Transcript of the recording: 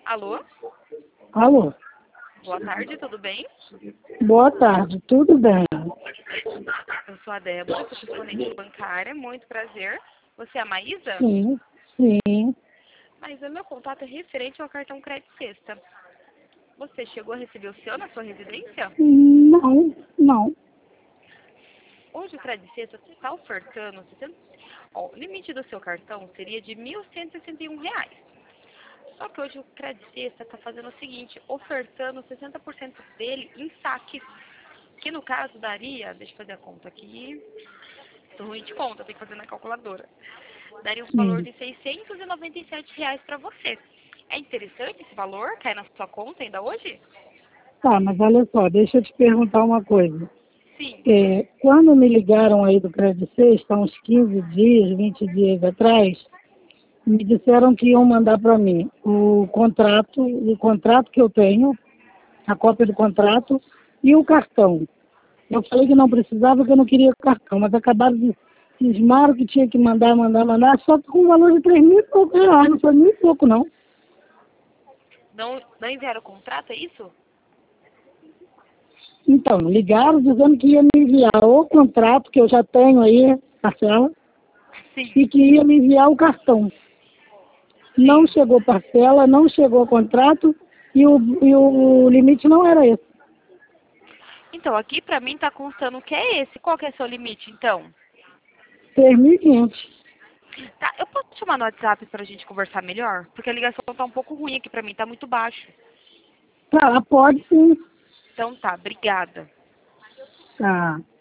Alô? Alô? Boa tarde, tudo bem? Boa tarde, tudo bem? Eu sou a Débora, sou correspondente bancária, muito prazer. Você é a Maísa? Sim, sim. Mas o meu contato é referente ao cartão Crédito Sexta. Você chegou a receber o seu na sua residência? Não, não. Hoje o Crédito Sexta está ofertando... o limite do seu cartão seria de R$ 1.161. Só que hoje o Crédito Sexta está fazendo o seguinte, ofertando 60% dele em saque. Que no caso daria, deixa eu fazer a conta aqui, tô ruim de conta, tem que fazer na calculadora. Daria um valor Sim. de R$ 697 para você. É interessante esse valor? Cai na sua conta ainda hoje? Tá, mas olha só, deixa eu te perguntar uma coisa. Sim. Quando me ligaram aí do Crédito Sexta, há uns 15 dias, 20 dias atrás, me disseram que iam mandar para mim o contrato que eu tenho, a cópia do contrato e o cartão. Eu falei que não precisava, que eu não queria cartão, mas acabaram de cismaram que tinha que mandar, só que com um valor de 3.000 e poucos reais, não foi mil e pouco não. Não enviaram o contrato, é isso? Então, ligaram dizendo que ia me enviar o contrato, que eu já tenho aí, parcela, Sim. e que ia me enviar o cartão. Não Sim. chegou parcela, não chegou contrato, e o limite não era esse. Então, aqui pra mim tá constando que é esse. Qual que é o seu limite, então? 3.500. Tá, eu posso te chamar no WhatsApp pra gente conversar melhor? Porque a ligação tá um pouco ruim aqui pra mim, tá muito baixo. Tá, pode sim. Então tá, obrigada. Tá.